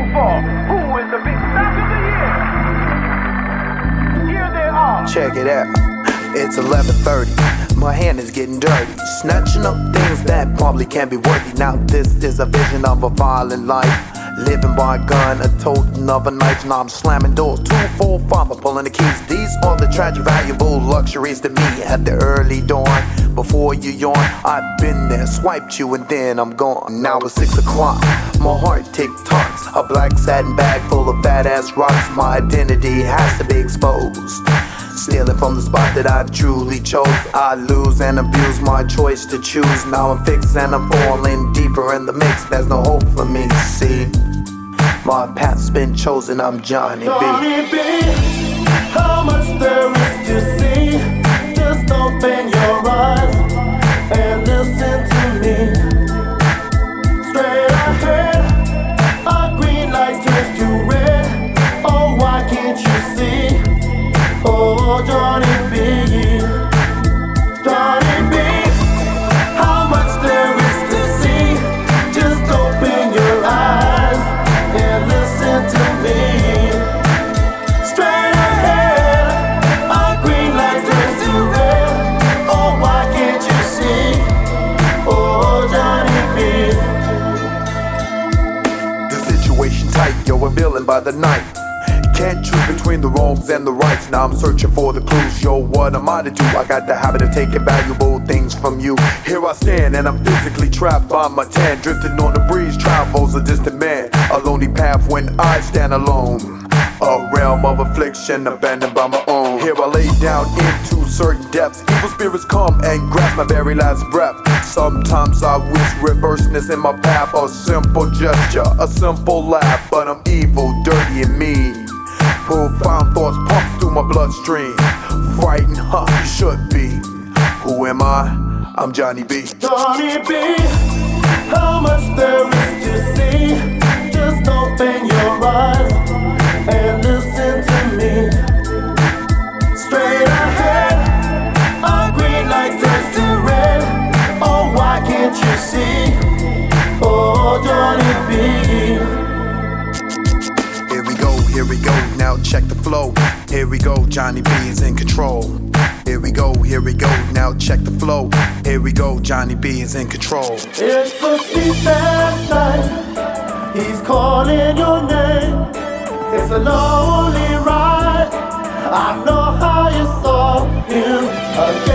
waiting for? Who is the big stock of the year? Here they are. Check it out. It's 11:30. My hand is getting dirty, snatching up things that probably can't be worthy. Now this is a vision of a violent life, living by a gun, a toting of a knife. Now I'm slamming doors, 2, 4, 5, I'm pulling the keys. These are the tragic, valuable luxuries to me at the early dawn. Before you yawn, I've been there, swiped you and then I'm gone. Now it's 6 o'clock, my heart tick-tocks. A black satin bag full of badass rocks. My identity has to be exposed, stealing from the spot that I've truly chose. I lose and abuse my choice to choose. Now I'm fixed and I'm falling deeper in the mix. There's no hope for me, see. My path's been chosen, I'm Johnny B. Johnny B, how much there is to see. Just open your eyes and listen to me. Straight ahead, a green light turns to red. Oh, why can't you see? Oh, Johnny B, Johnny B, how much there is to see. Just open your eyes and listen to me. Straight ahead, a green light turns to red. Oh, why can't you see? Oh, Johnny B. The situation tight, yo, a villain by the night. Can't choose between the wrongs and the rights. Now I'm searching for the clues. Yo, what am I to do? I got the habit of taking valuable things from you. Here I stand and I'm physically trapped by my tan. Drifting on the breeze, travels a distant man. A lonely path when I stand alone. A realm of affliction abandoned by my own. Here I lay down into certain depths. Evil spirits come and grasp my very last breath. Sometimes I wish reverseness in my path. A simple gesture, a simple laugh. But I'm evil, dirty and mean. Profound thoughts pump through my bloodstream. Frightened, huh, you should be. Who am I? I'm Johnny B. Johnny B, how much there is to see. Just open your eyes and listen to me. Straight ahead, a green light turns to red. Oh, why can't you see? Oh, Johnny B. Here we go, now check the flow. Here we go, Johnny B is in control. Here we go, now check the flow. Here we go, Johnny B is in control. It's a sleepless night, he's calling your name. It's a lonely ride, I know how you saw him again.